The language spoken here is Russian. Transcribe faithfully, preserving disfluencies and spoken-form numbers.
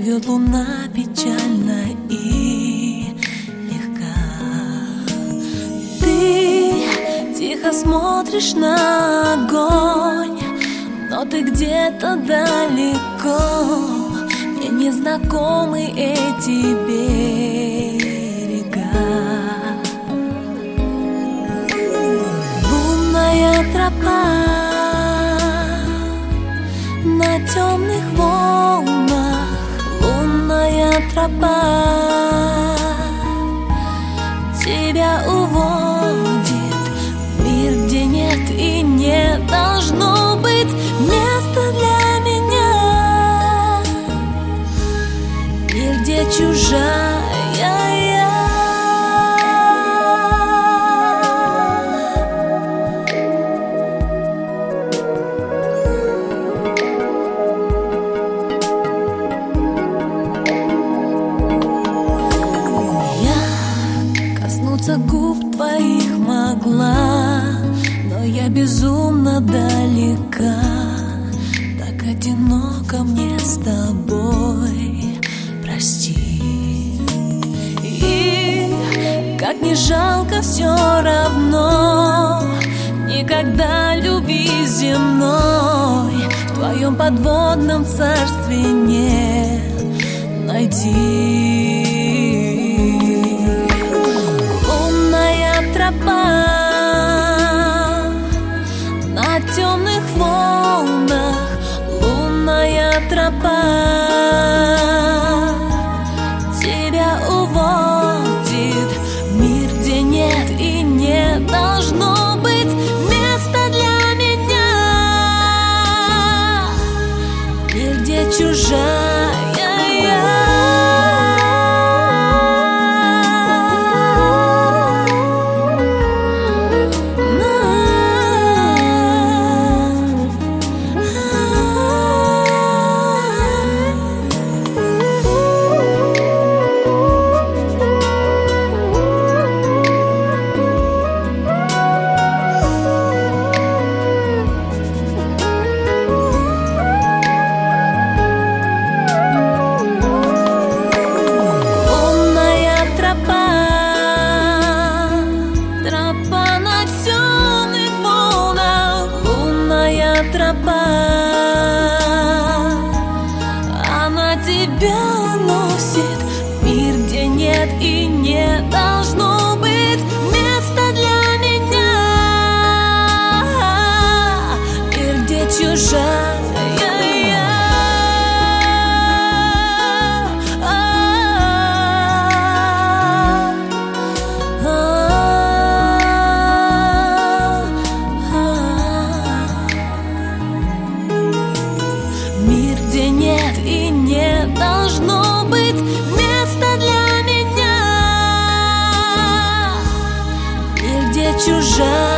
Живет луна печально и легка. Ты тихо смотришь на огонь, но ты где-то далеко. Мне незнакомы эти берега. Лунная тропа на темных волнах, лунная тропа тебя уводит в мир, где нет и не должно быть места для меня, мир, где чужая я. Коснуться губ твоих могла, но я безумно далека. Так одиноко мне с тобой, прости. И как не жалко, все равно никогда любви земной в твоем подводном царстве не найти. Тропа на темных волнах, лунная тропа тебя уводит в мир, где нет и не должно быть места для меня, мир, где чужая я. Тропа, она тебя носит в мир, где нет и не должно быть места для меня, мир, где чужая я. Мир, где нет и не должно быть места для меня, мир, где чужая.